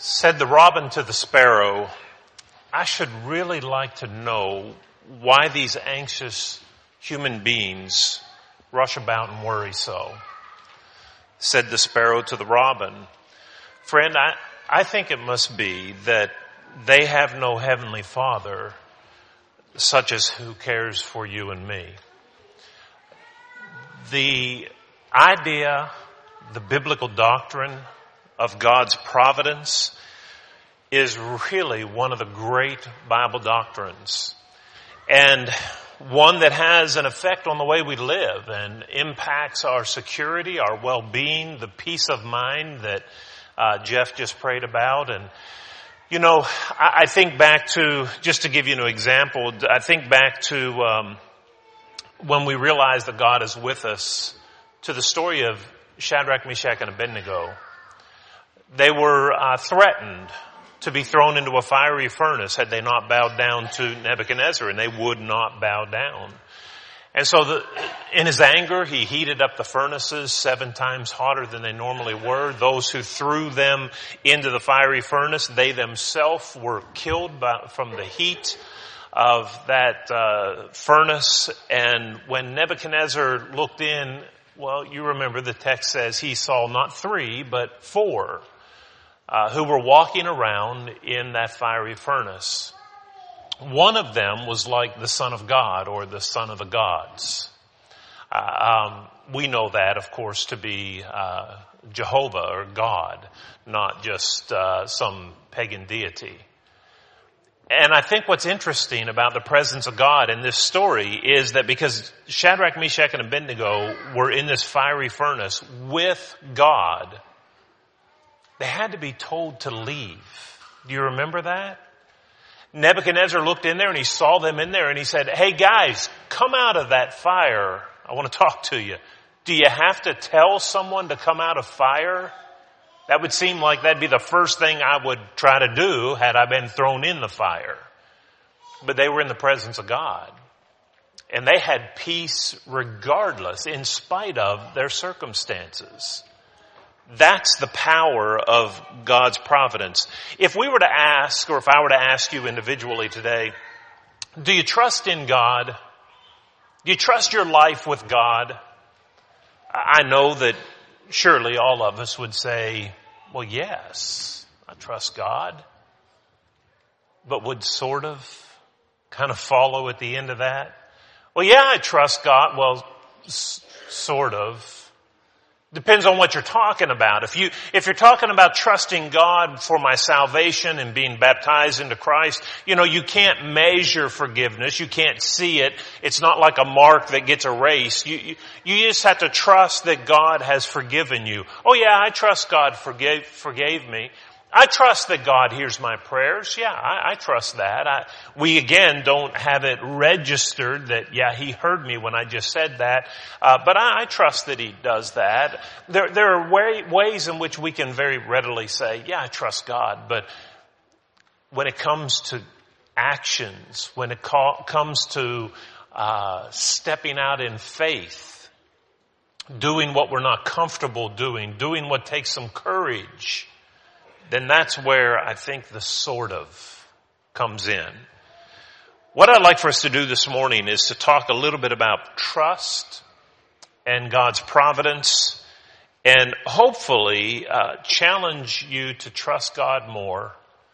Said the robin to the sparrow, I should really like to know why these anxious human beings rush about and worry so. Said the sparrow to the robin, friend, I think it must be that they have no heavenly Father such as who cares for you and me. The idea, the biblical doctrine of God's providence is really one of the great Bible doctrines, and one that has an effect on the way we live and impacts our security, our well-being, the peace of mind that Jeff just prayed about. And you know, I think back to, just to give you an example, I think back to when we realize that God is with us, to the story of Shadrach, Meshach, and Abednego. They were threatened to be thrown into a fiery furnace had they not bowed down to Nebuchadnezzar, and they would not bow down. And so in his anger, he heated up the furnaces 7 times hotter than they normally were. Those who threw them into the fiery furnace, they themselves were killed from the heat of that furnace. And when Nebuchadnezzar looked in, well, you remember the text says he saw not 3, but 4 who were walking around in that fiery furnace. One of them was like the Son of God, or the Son of the Gods. We know that, of course, to be Jehovah or God, not just some pagan deity. And I think what's interesting about the presence of God in this story is that because Shadrach, Meshach, and Abednego were in this fiery furnace with God, they had to be told to leave. Do you remember that? Nebuchadnezzar looked in there and he saw them in there and he said, hey guys, come out of that fire. I want to talk to you. Do you have to tell someone to come out of fire? That would seem like that'd be the first thing I would try to do had I been thrown in the fire. But they were in the presence of God. And they had peace regardless, in spite of their circumstances. That's the power of God's providence. If we were to ask, or if I were to ask you individually today, do you trust in God? Do you trust your life with God? I know that surely all of us would say, well, yes, I trust God. But would sort of kind of follow at the end of that? Well, yeah, I trust God. Well, sort of. Depends on what you're talking about. If you're talking about trusting God for my salvation and being baptized into Christ, you know, you can't measure forgiveness. You can't see it. It's not like a mark that gets erased. You just have to trust that God has forgiven you. Oh yeah, I trust God forgave me. I trust that God hears my prayers. Yeah, I trust that. We again don't have it registered that, yeah, He heard me when I just said that. But I trust that He does that. There are ways in which we can very readily say, yeah, I trust God. But when it comes to actions, when it comes to stepping out in faith, doing what we're not comfortable doing what takes some courage, then that's where I think the sort of comes in. What I'd like for us to do this morning is to talk a little bit about trust and God's providence, and hopefully challenge you to trust God more,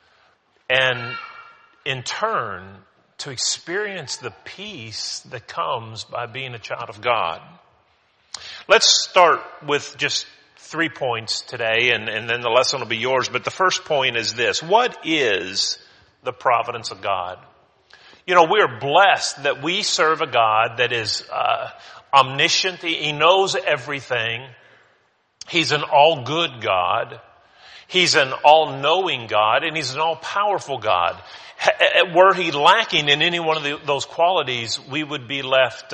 and in turn to experience the peace that comes by being a child of God. Let's start with just 3 points today, and then the lesson will be yours. But the first point is this: what is the providence of God? You know, we are blessed that we serve a God that is omniscient. He knows everything. He's an all-good God. He's an all-knowing God, and He's an all-powerful God. Were He lacking in any one of those qualities, we would be left,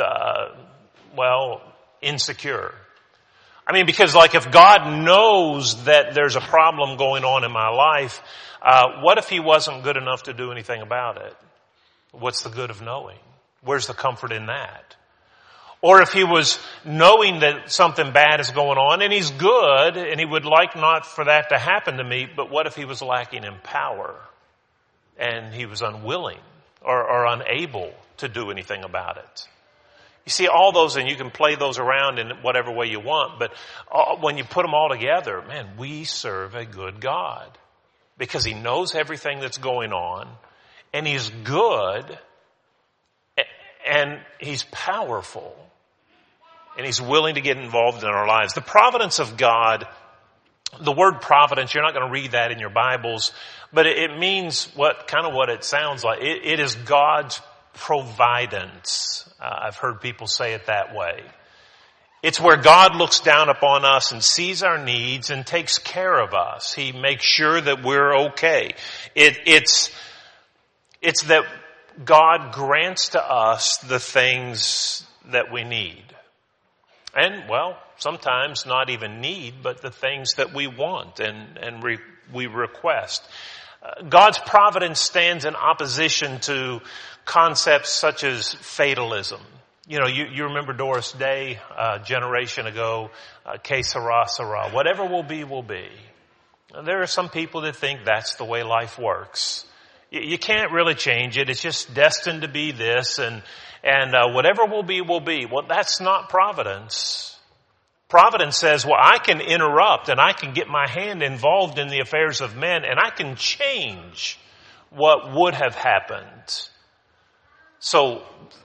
insecure. I mean, because like if God knows that there's a problem going on in my life, what if He wasn't good enough to do anything about it? What's the good of knowing? Where's the comfort in that? Or if he was knowing that something bad is going on and he's good and he would like not for that to happen to me, but what if he was lacking in power and he was unwilling or unable to do anything about it? You see, all those, and you can play those around in whatever way you want, but when you put them all together, man, we serve a good God because he knows everything that's going on and he's good and he's powerful and he's willing to get involved in our lives. The providence of God, the word providence, you're not going to read that in your Bibles, but it means what it sounds like. It is God's providence. I've heard people say it that way. It's where God looks down upon us and sees our needs and takes care of us. He makes sure that we're okay. It's that God grants to us the things that we need. And, well, sometimes not even need, but the things that we want and we request. God's providence stands in opposition to concepts such as fatalism. You know, you remember Doris Day, a generation ago, que sera, sera. Whatever will be, will be. There are some people that think that's the way life works. You can't really change it. It's just destined to be this and whatever will be, will be. Well, that's not providence. Providence says, well, I can interrupt and I can get my hand involved in the affairs of men and I can change what would have happened. So,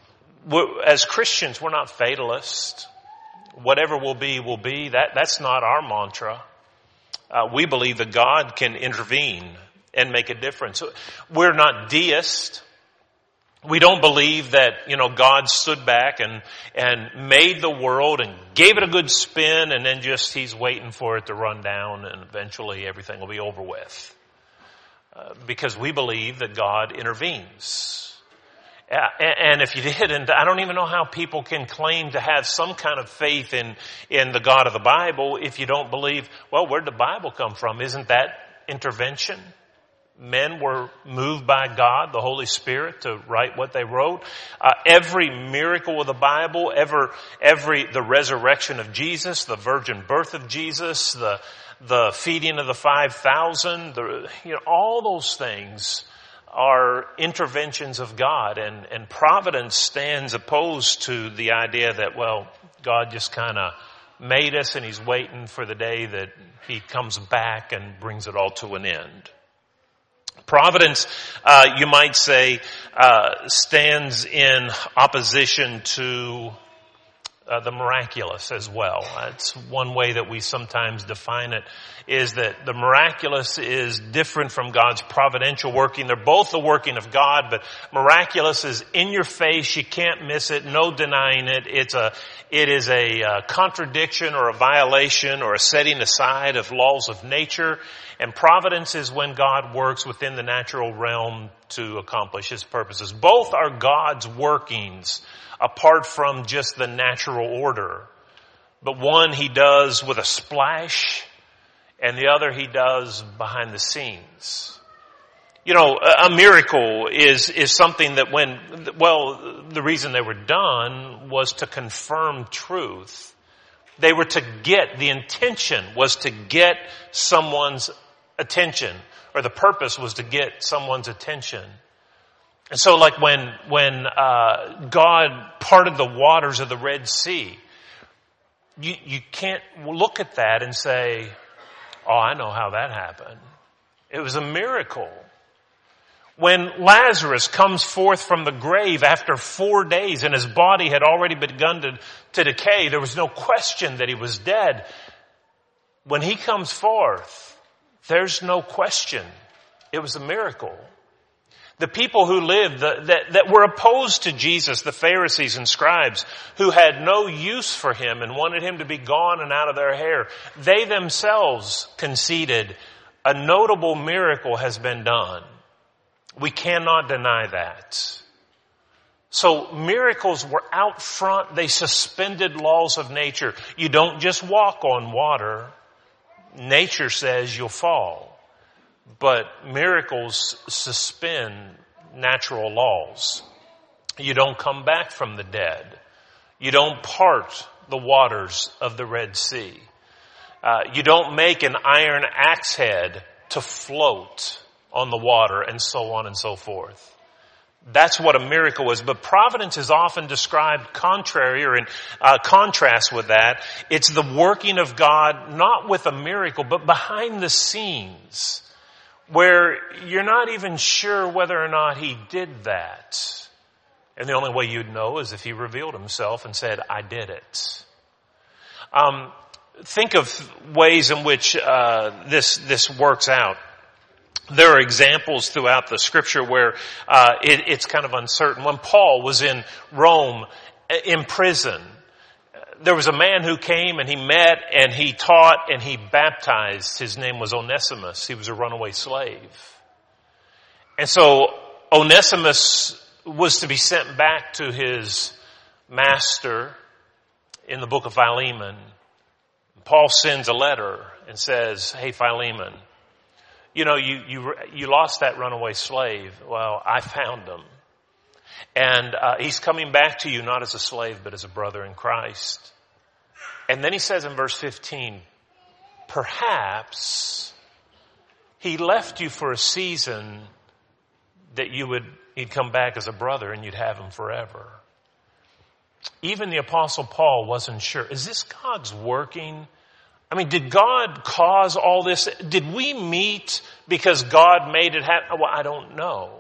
as Christians, we're not fatalists. Whatever will be, will be. That's not our mantra. We believe that God can intervene and make a difference. We're not deists. We don't believe that, God stood back and made the world and gave it a good spin and then just he's waiting for it to run down and eventually everything will be over with. Because we believe that God intervenes. And if you didn't, I don't even know how people can claim to have some kind of faith in the God of the Bible if you don't believe, well, where'd the Bible come from? Isn't that intervention? Men were moved by God, the Holy Spirit, to write what they wrote. Every miracle of the Bible, the resurrection of Jesus, the virgin birth of Jesus, the feeding of the 5,000, all those things are interventions of God, and providence stands opposed to the idea that, well, God just kind of made us and he's waiting for the day that he comes back and brings it all to an end. Providence, you might say, stands in opposition to the miraculous as well. That's one way that we sometimes define it, is that the miraculous is different from God's providential working. They're both the working of God, but miraculous is in your face. You can't miss it. No denying it. It is a contradiction or a violation or a setting aside of laws of nature. And providence is when God works within the natural realm to accomplish his purposes. Both are God's workings apart from just the natural order. But one he does with a splash, and the other he does behind the scenes. A miracle is something that the reason they were done was to confirm truth. They were the intention was to get someone's attention, or the purpose was to get someone's attention. And so like when God parted the waters of the Red Sea, you can't look at that and say, oh, I know how that happened. It was a miracle. When Lazarus comes forth from the grave after 4 days and his body had already begun to decay, there was no question that he was dead. When he comes forth, there's no question. It was a miracle. The people who lived, that were opposed to Jesus, the Pharisees and scribes, who had no use for him and wanted him to be gone and out of their hair, they themselves conceded a notable miracle has been done. We cannot deny that. So miracles were out front. They suspended laws of nature. You don't just walk on water. Nature says you'll fall. But miracles suspend natural laws. You don't come back from the dead. You don't part the waters of the Red Sea. You don't make an iron axe head to float on the water, and so on and so forth. That's what a miracle is. But providence is often described contrary or in contrast with that. It's the working of God, not with a miracle, but behind the scenes, where you're not even sure whether or not he did that. And the only way you'd know is if he revealed himself and said, I did it. Think of ways in which this works out. There are examples throughout the scripture where it's kind of uncertain. When Paul was in Rome in prison, there was a man who came and he met and he taught and he baptized. His name was Onesimus. He was a runaway slave. And so Onesimus was to be sent back to his master in the book of Philemon. Paul sends a letter and says, hey, Philemon, you know, you lost that runaway slave. Well, I found him. And he's coming back to you not as a slave, but as a brother in Christ. And then he says in verse 15, perhaps he left you for a season that he'd come back as a brother and you'd have him forever. Even the Apostle Paul wasn't sure. Is this God's working? I mean, did God cause all this? Did we meet because God made it happen? Well, I don't know.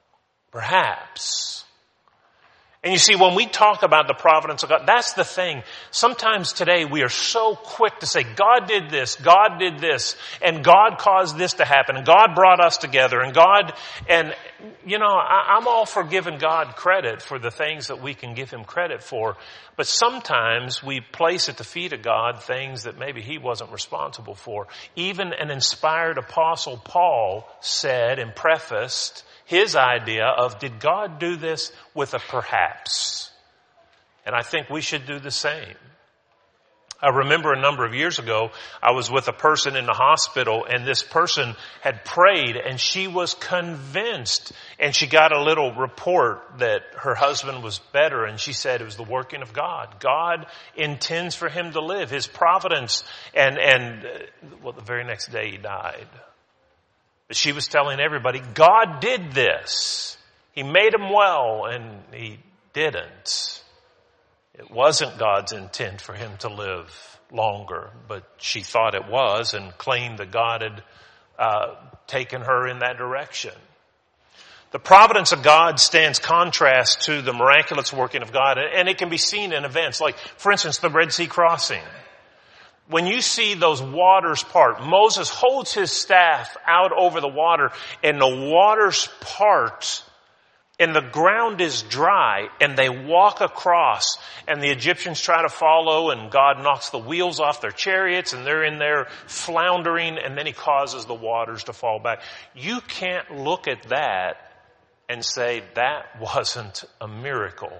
Perhaps. And you see, when we talk about the providence of God, that's the thing. Sometimes today we are so quick to say, God did this, and God caused this to happen, and God brought us together, and you know, I'm all for giving God credit for the things that we can give him credit for, but sometimes we place at the feet of God things that maybe he wasn't responsible for. Even an inspired apostle Paul said and prefaced his idea of, did God do this with a perhaps? And I think we should do the same. I remember a number of years ago, I was with a person in the hospital, and this person had prayed and she was convinced, and she got a little report that her husband was better, and she said it was the working of God. God intends for him to live, his providence, and the very next day he died. But she was telling everybody, God did this. He made him well, and he didn't. It wasn't God's intent for him to live longer, but she thought it was and claimed that God had taken her in that direction. The providence of God stands contrast to the miraculous working of God, and it can be seen in events like, for instance, the Red Sea crossing. When you see those waters part, Moses holds his staff out over the water, and the waters part, and the ground is dry, and they walk across, and the Egyptians try to follow, and God knocks the wheels off their chariots, and they're in there floundering, and then he causes the waters to fall back. You can't look at that and say that wasn't a miracle.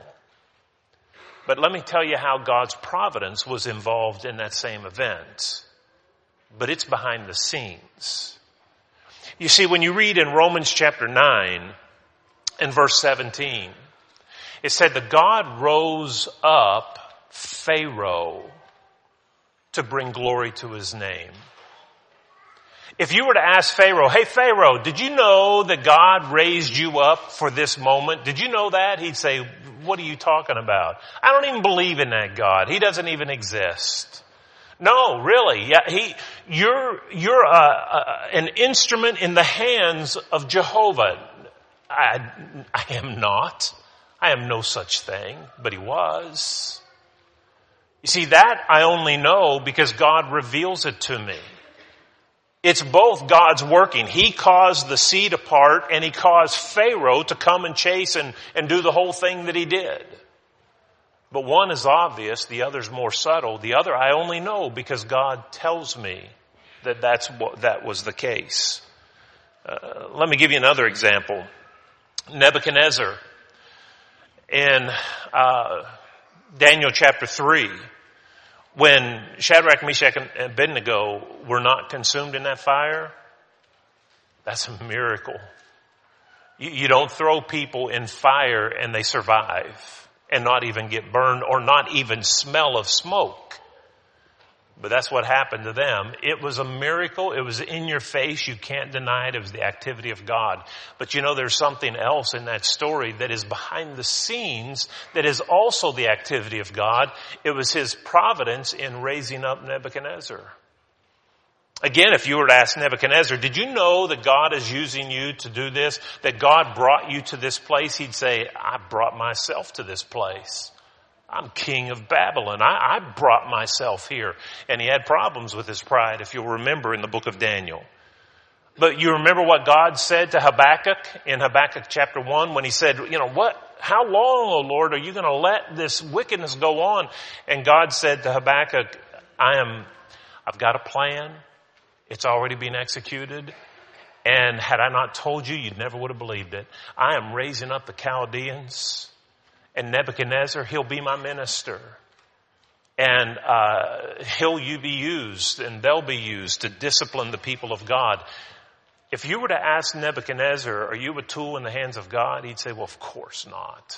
But let me tell you how God's providence was involved in that same event. But it's behind the scenes. You see, when you read in Romans chapter 9 and verse 17, it said that God rose up Pharaoh to bring glory to his name. If you were to ask Pharaoh, hey Pharaoh, did you know that God raised you up for this moment? Did you know that? He'd say, what are you talking about? I don't even believe in that God. He doesn't even exist. No, really. Yeah, you're an instrument in the hands of Jehovah. I am not. I am no such thing, but he was. You see, that I only know because God reveals it to me. It's both God's working. He caused the sea to part, and he caused Pharaoh to come and chase and do the whole thing that he did. But one is obvious, the other's more subtle. The other I only know because God tells me that that was the case. Let me give you another example. Nebuchadnezzar in Daniel chapter 3. When Shadrach, Meshach, and Abednego were not consumed in that fire, that's a miracle. You don't throw people in fire and they survive. and not even get burned or not even smell of smoke. But that's what happened to them. It was a miracle. It was in your face. You can't deny it. It was the activity of God. But you know, there's something else in that story that is behind the scenes that is also the activity of God. It was his providence in raising up Nebuchadnezzar. Again, if you were to ask Nebuchadnezzar, did you know that God is using you to do this? That God brought you to this place? He'd say, I brought myself to this place. I'm king of Babylon. I brought myself here. And he had problems with his pride, if you'll remember in the book of Daniel. But you remember what God said to Habakkuk in Habakkuk chapter 1 when he said, how long, O Lord, are you going to let this wickedness go on? And God said to Habakkuk, I've got a plan. It's already been executed. And had I not told you, you never would have believed it. I am raising up the Chaldeans. And Nebuchadnezzar, he'll be my minister. And he'll be used and they'll be used to discipline the people of God. If you were to ask Nebuchadnezzar, are you a tool in the hands of God? He'd say, well, of course not.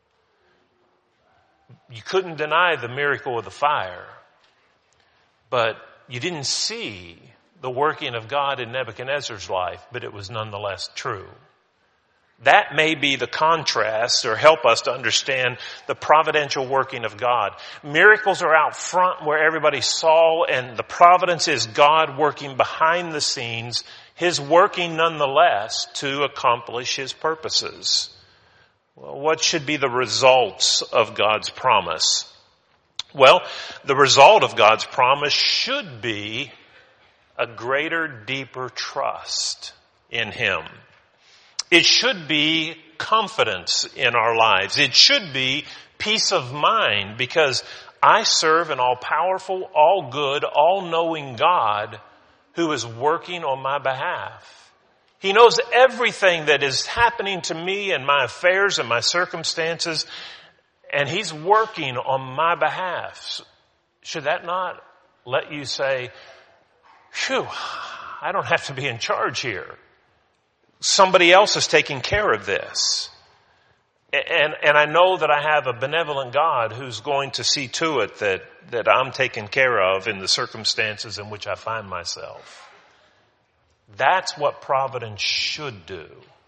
You couldn't deny the miracle of the fire. But you didn't see the working of God in Nebuchadnezzar's life, but it was nonetheless true. That may be the contrast or help us to understand the providential working of God. Miracles are out front where everybody saw, and the providence is God working behind the scenes, his working nonetheless to accomplish his purposes. Well, what should be the results of God's promise? Well, the result of God's promise should be a greater, deeper trust in him. It should be confidence in our lives. It should be peace of mind because I serve an all-powerful, all-good, all-knowing God who is working on my behalf. He knows everything that is happening to me and my affairs and my circumstances, and he's working on my behalf. Should that not let you say, phew, I don't have to be in charge here. Somebody else is taking care of this. And I know that I have a benevolent God who's going to see to it that I'm taken care of in the circumstances in which I find myself. That's what providence should do.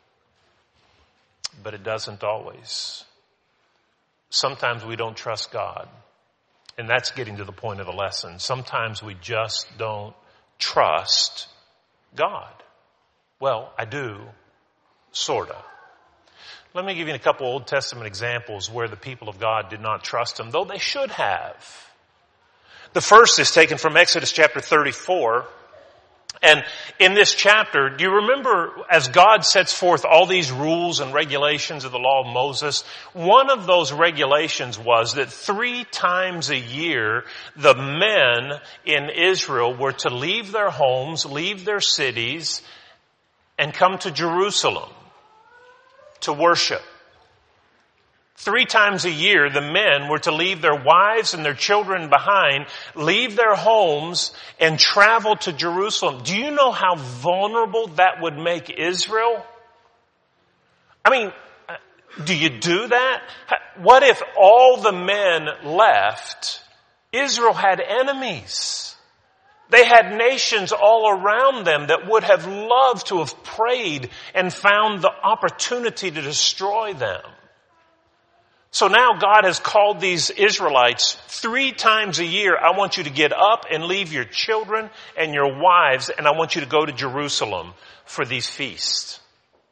But it doesn't always. Sometimes we don't trust God. And that's getting to the point of the lesson. Sometimes we just don't trust God. Well, I do, sorta. Let me give you a couple Old Testament examples where the people of God did not trust him, though they should have. The first is taken from Exodus chapter 34. And in this chapter, do you remember as God sets forth all these rules and regulations of the law of Moses, one of those regulations was that 3 times a year, the men in Israel were to leave their homes, leave their cities, and come to Jerusalem to worship. 3 times a year, the men were to leave their wives and their children behind, leave their homes, and travel to Jerusalem. Do you know how vulnerable that would make Israel? I mean, do you do that? What if all the men left? Israel had enemies. They had nations all around them that would have loved to have prayed and found the opportunity to destroy them. So now God has called these Israelites 3 times a year. I want you to get up and leave your children and your wives, and I want you to go to Jerusalem for these feasts.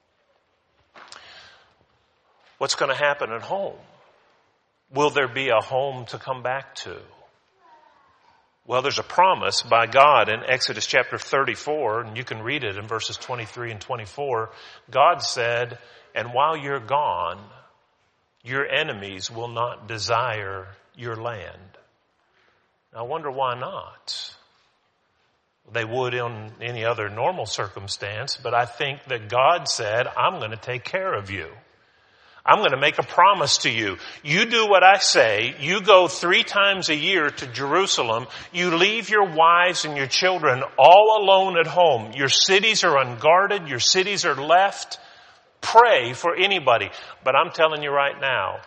What's going to happen at home? Will there be a home to come back to? Well, there's a promise by God in Exodus chapter 34, and you can read it in verses 23 and 24. God said, and while you're gone, your enemies will not desire your land. Now, I wonder why not. They would in any other normal circumstance, but I think that God said, I'm going to take care of you. I'm going to make a promise to you. You do what I say. You go 3 times a year to Jerusalem. You leave your wives and your children all alone at home. Your cities are unguarded. Your cities are left. Pray for anybody. But I'm telling you right now,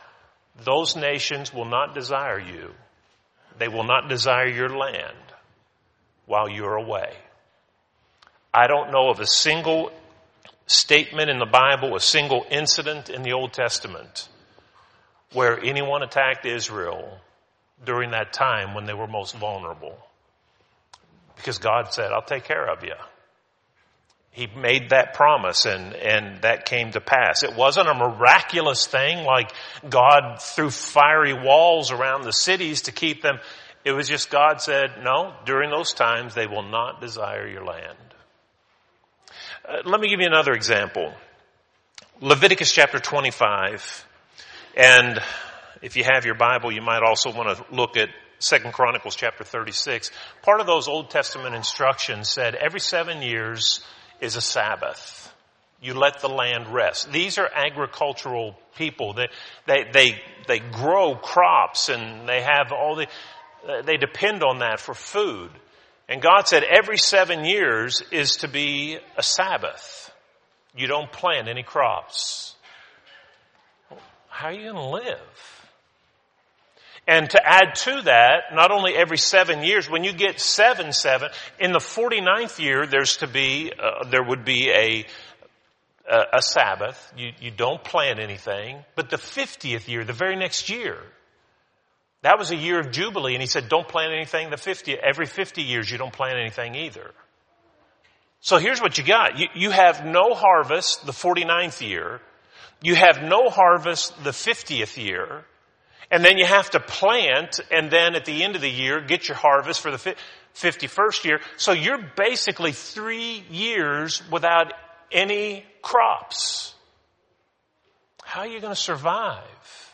those nations will not desire you. They will not desire your land while you're away. I don't know of a single statement in the Bible, a single incident in the Old Testament where anyone attacked Israel during that time when they were most vulnerable. Because God said, I'll take care of you. He made that promise and that came to pass. It wasn't a miraculous thing like God threw fiery walls around the cities to keep them. It was just God said, no, during those times they will not desire your land. Let me give you another example. Leviticus chapter 25. And if you have your Bible, you might also want to look at 2 Chronicles chapter 36. Part of those Old Testament instructions said every 7 years is a Sabbath. You let the land rest. These are agricultural people. They grow crops and they have they depend on that for food. And God said every 7 years is to be a Sabbath. You don't plant any crops. How are you going to live? And to add to that, not only every 7 years, when you get 7, in the 49th year, there would be a Sabbath. You don't plant anything. But the 50th year, the very next year, that was a year of Jubilee. And he said, don't plant anything every 50 years, you don't plant anything either. So here's what you got. You have no harvest the 49th year. You have no harvest the 50th year. And then you have to plant, and then at the end of the year, get your harvest for the 51st year. So you're basically 3 years without any crops. How are you going to survive?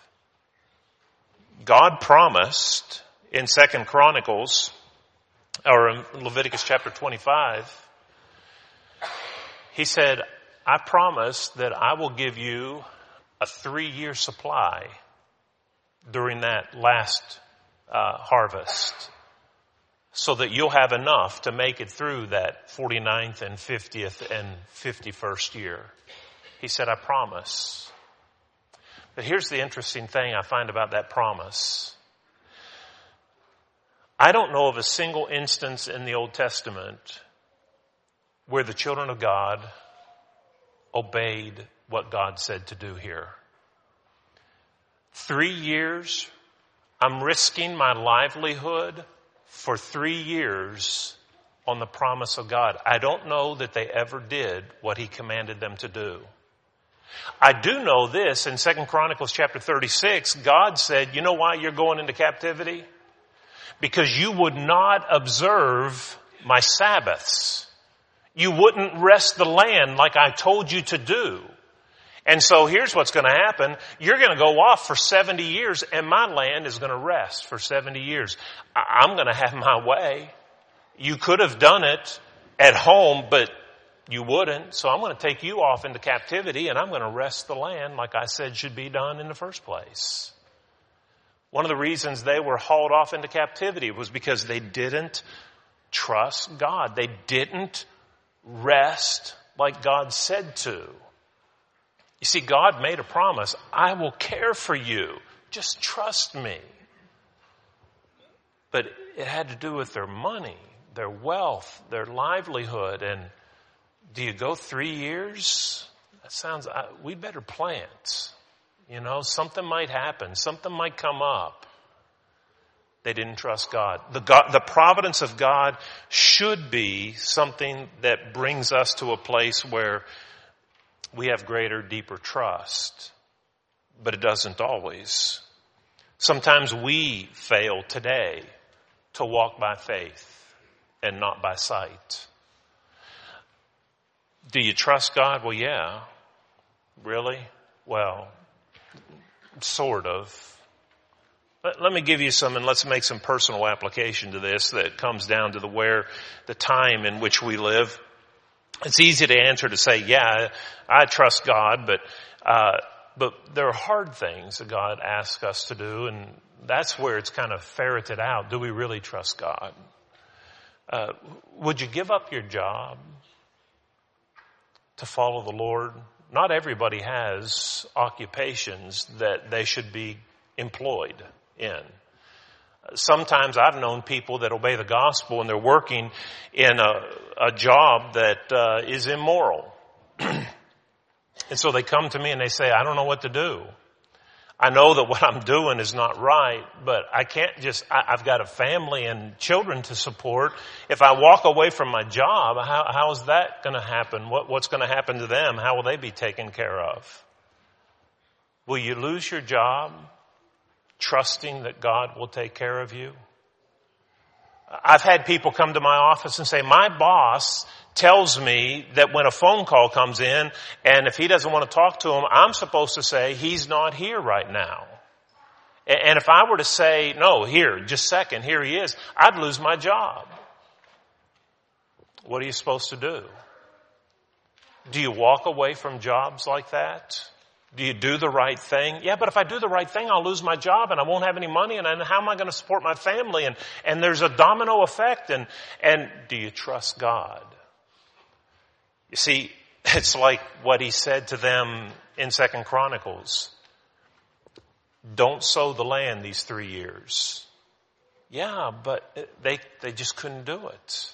God promised in 2 Chronicles, or in Leviticus chapter 25, he said, I promise that I will give you a 3-year supply during that last harvest so that you'll have enough to make it through that 49th and 50th and 51st year. He said, I promise. But here's the interesting thing I find about that promise. I don't know of a single instance in the Old Testament where the children of God obeyed what God said to do here. 3 years, I'm risking my livelihood for 3 years on the promise of God. I don't know that they ever did what he commanded them to do. I do know this in 2 Chronicles chapter 36, God said, you know why you're going into captivity? Because you would not observe my Sabbaths. You wouldn't rest the land like I told you to do. And so here's what's going to happen. You're going to go off for 70 years and my land is going to rest for 70 years. I'm going to have my way. You could have done it at home, but you wouldn't. So I'm going to take you off into captivity and I'm going to rest the land like I said should be done in the first place. One of the reasons they were hauled off into captivity was because they didn't trust God. They didn't rest like God said to. You see, God made a promise. I will care for you. Just trust me. But it had to do with their money, their wealth, their livelihood. And do you go 3 years? That sounds, we better plant. You know, something might happen. Something might come up. They didn't trust God. The providence of God should be something that brings us to a place where we have greater, deeper trust. But it doesn't always. Sometimes we fail today to walk by faith and not by sight. Do you trust God? Well, yeah. Really? Well, sort of. Let me give you some, and let's make some personal application to this that comes down to the time in which we live. It's easy to answer to say, yeah, I trust God, but there are hard things that God asks us to do, and that's where it's kind of ferreted out. Do we really trust God? Would you give up your job to follow the Lord? Not everybody has occupations that they should be employed in. Sometimes I've known people that obey the gospel and they're working in a job that is immoral. And so they come to me and they say, I don't know what to do. I know that what I'm doing is not right, but I can't I've got a family and children to support. If I walk away from my job, how is that going to happen? What's going to happen to them? How will they be taken care of? Will you lose your job trusting that God will take care of you? I've had people come to my office and say, my boss tells me that when a phone call comes in, and if he doesn't want to talk to him, I'm supposed to say, he's not here right now. And if I were to say, no, here, just a second, here he is, I'd lose my job. What are you supposed to do? Do you walk away from jobs like that? Do you do the right thing? Yeah, but if I do the right thing, I'll lose my job and I won't have any money, and how am I going to support my family? And there's a domino effect. And do you trust God? You see, it's like what he said to them in 2 Chronicles. Don't sow the land these 3 years. Yeah, but they just couldn't do it.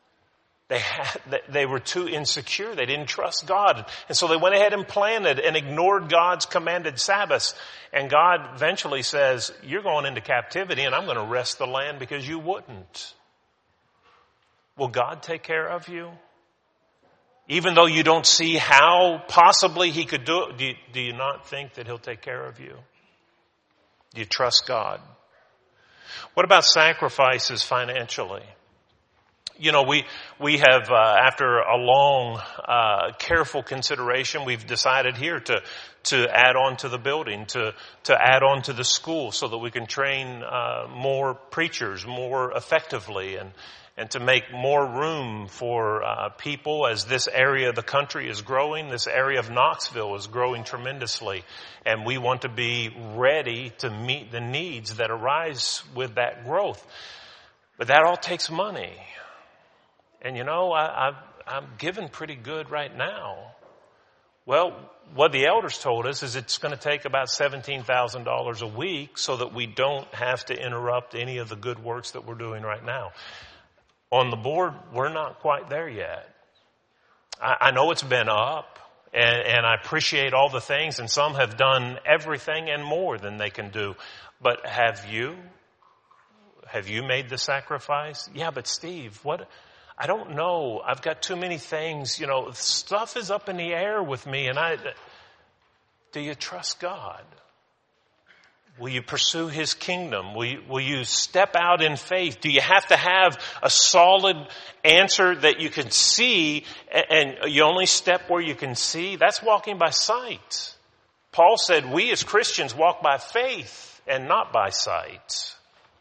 They were too insecure. They didn't trust God. And so they went ahead and planted and ignored God's commanded Sabbaths. And God eventually says, you're going into captivity and I'm going to rest the land because you wouldn't. Will God take care of you? Even though you don't see how possibly he could do it, do you not think that he'll take care of you? Do you trust God? What about sacrifices financially? You know, we have, after a long, careful consideration, we've decided here to add on to the building, to add on to the school so that we can train, more preachers more effectively and to make more room for, people as this area of the country is growing. This area of Knoxville is growing tremendously. And we want to be ready to meet the needs that arise with that growth. But that all takes money. And you know, I'm giving pretty good right now. Well, what the elders told us is it's going to take about $17,000 a week so that we don't have to interrupt any of the good works that we're doing right now. On the board, we're not quite there yet. I know it's been up, and I appreciate all the things, and some have done everything and more than they can do. But have you? Have you made the sacrifice? Yeah, but Steve, what? I don't know. I've got too many things. You know, stuff is up in the air with me. And do you trust God? Will you pursue his kingdom? Will you step out in faith? Do you have to have a solid answer that you can see, and you only step where you can see? That's walking by sight. Paul said we as Christians walk by faith and not by sight.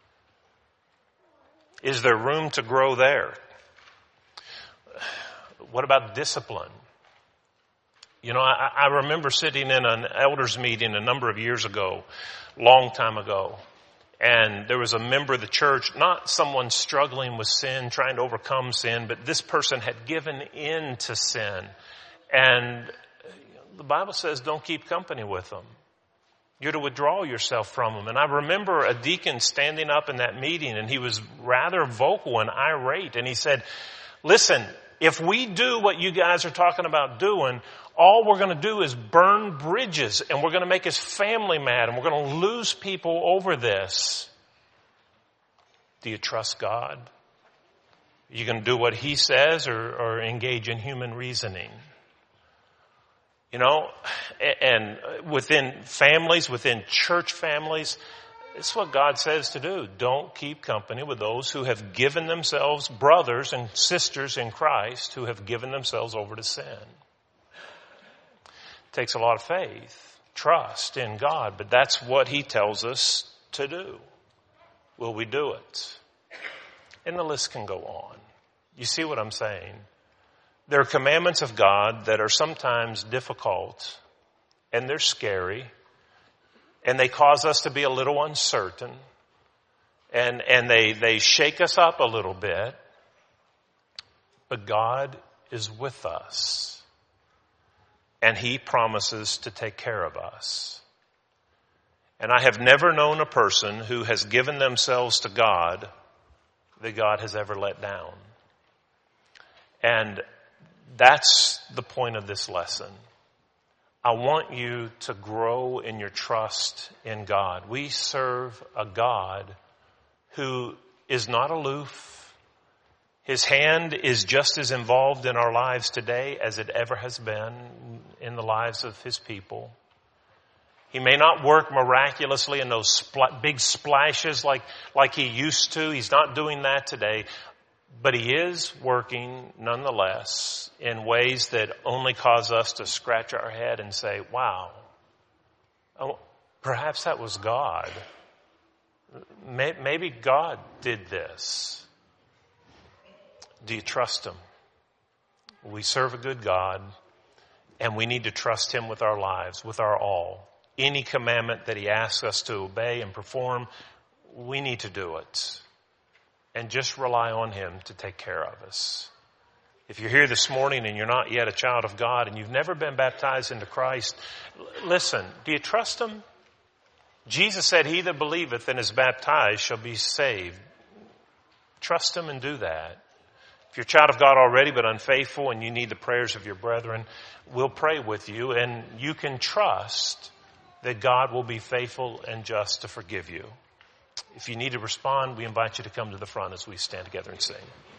Is there room to grow there? What about discipline? You know, I remember sitting in an elders meeting a number of years ago, long time ago, and there was a member of the church, not someone struggling with sin, trying to overcome sin, but this person had given in to sin. And the Bible says don't keep company with them. You're to withdraw yourself from them. And I remember a deacon standing up in that meeting, and he was rather vocal and irate, and he said, listen, if we do what you guys are talking about doing, all we're going to do is burn bridges, and we're going to make his family mad, and we're going to lose people over this. Do you trust God? Are you going to do what he says or engage in human reasoning? You know, and within families, within church families, it's what God says to do. Don't keep company with those who have given themselves, brothers and sisters in Christ, who have given themselves over to sin. It takes a lot of faith, trust in God, but that's what he tells us to do. Will we do it? And the list can go on. You see what I'm saying? There are commandments of God that are sometimes difficult, and they're scary, and they cause us to be a little uncertain, and they shake us up a little bit. But God is with us, and he promises to take care of us. And I have never known a person who has given themselves to God that God has ever let down. And that's the point of this lesson. I want you to grow in your trust in God. We serve a God who is not aloof. His hand is just as involved in our lives today as it ever has been in the lives of his people. He may not work miraculously in those big splashes like he used to. He's not doing that today. But he is working nonetheless in ways that only cause us to scratch our head and say, wow, perhaps that was God. Maybe God did this. Do you trust him? We serve a good God, and we need to trust him with our lives, with our all. Any commandment that he asks us to obey and perform, we need to do it. And just rely on him to take care of us. If you're here this morning and you're not yet a child of God and you've never been baptized into Christ, listen, do you trust him? Jesus said, he that believeth and is baptized shall be saved. Trust him and do that. If you're a child of God already but unfaithful and you need the prayers of your brethren, we'll pray with you, and you can trust that God will be faithful and just to forgive you. If you need to respond, we invite you to come to the front as we stand together and sing.